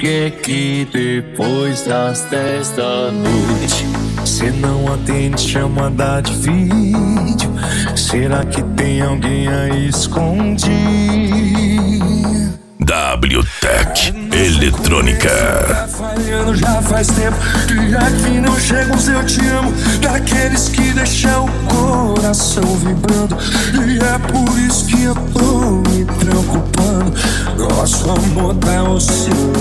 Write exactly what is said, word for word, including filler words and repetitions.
que que depois das dez da noite cê não atende chamada de vídeo? Será que tem alguém aí escondido? W-Tech Eletrônica. Tá falhando já faz tempo e aqui não chega um eu te amo, daqueles que deixam o coração vibrando. E é por isso que eu tô me preocupando. Nosso amor tá oscilando.